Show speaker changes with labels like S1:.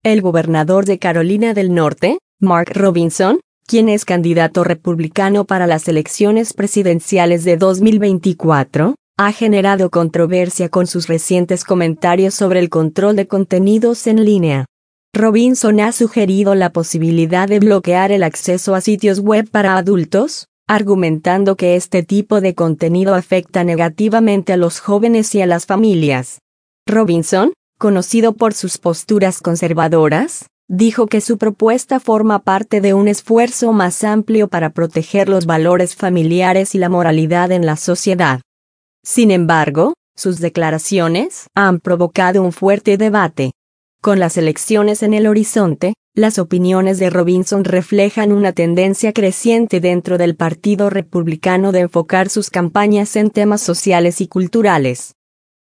S1: El gobernador de Carolina del Norte, Mark Robinson, quien es candidato republicano para las elecciones presidenciales de 2024, ha generado controversia con sus recientes comentarios sobre el control de contenidos en línea. Robinson ha sugerido la posibilidad de bloquear el acceso a sitios web para adultos, argumentando que este tipo de contenido afecta negativamente a los jóvenes y a las familias. Robinson, conocido por sus posturas conservadoras, dijo que su propuesta forma parte de un esfuerzo más amplio para proteger los valores familiares y la moralidad en la sociedad. Sin embargo, sus declaraciones han provocado un fuerte debate. Con las elecciones en el horizonte, las opiniones de Robinson reflejan una tendencia creciente dentro del Partido Republicano de enfocar sus campañas en temas sociales y culturales.